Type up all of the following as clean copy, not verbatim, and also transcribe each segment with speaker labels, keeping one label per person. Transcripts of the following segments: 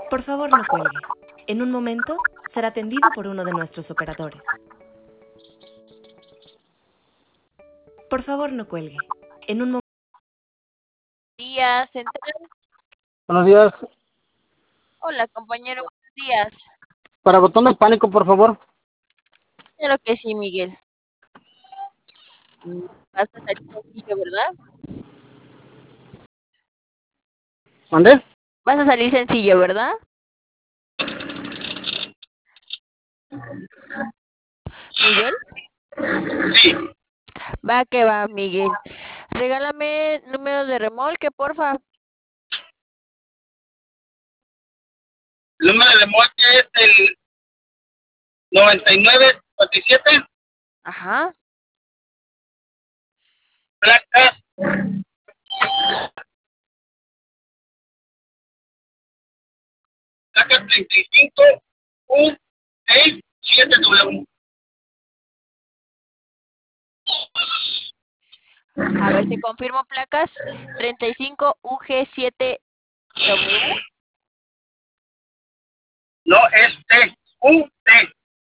Speaker 1: Por favor, no cuelgue. En un momento será atendido por uno de nuestros operadores. Por favor, no cuelgue. En un momento.
Speaker 2: Días, Central.
Speaker 3: Buenos días.
Speaker 2: Hola, compañero, buenos días.
Speaker 3: Para botón de pánico, por favor.
Speaker 2: Claro que sí, Miguel. Vas a salir sencillo, ¿verdad?
Speaker 3: ¿Mandé?
Speaker 2: Vas a salir sencillo, ¿verdad? Miguel.
Speaker 3: Sí.
Speaker 2: Va que va, Miguel. Regálame número de remolque, porfa.
Speaker 3: El número de remolque es el 9957.
Speaker 2: Ajá.
Speaker 3: Placas. Placas 35 U67W.
Speaker 2: A ver, te confirmo placas 35 UG7W.
Speaker 3: No, es T. UT.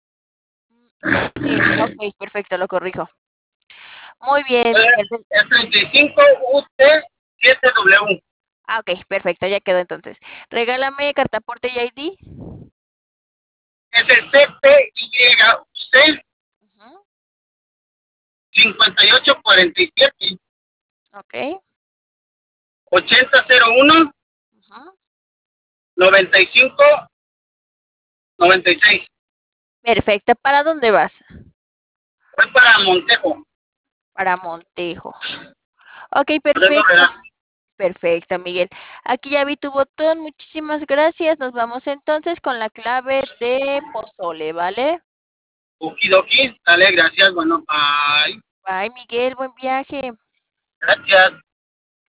Speaker 2: Ok, perfecto, lo corrijo. Muy bien, Miguel.
Speaker 3: Es 35 UT7W.
Speaker 2: Ah, ok, perfecto, ya quedó entonces. Regálame cartaporte y ID.
Speaker 3: Es el CPYC
Speaker 2: Ujú,
Speaker 3: 5847
Speaker 2: ok.
Speaker 3: 8001
Speaker 2: Ujú.
Speaker 3: 95 96.
Speaker 2: Perfecto. ¿Para dónde vas?
Speaker 3: Voy para Montejo.
Speaker 2: Para Montejo. Ok,
Speaker 3: Montejo
Speaker 2: perfecto.
Speaker 3: Herrera.
Speaker 2: Perfecto, Miguel. Aquí ya vi tu botón. Muchísimas gracias. Nos vamos entonces con la clave de pozole, ¿vale?
Speaker 3: Okidoki. Dale, gracias. Bueno, bye.
Speaker 2: Bye, Miguel. Buen viaje.
Speaker 3: Gracias.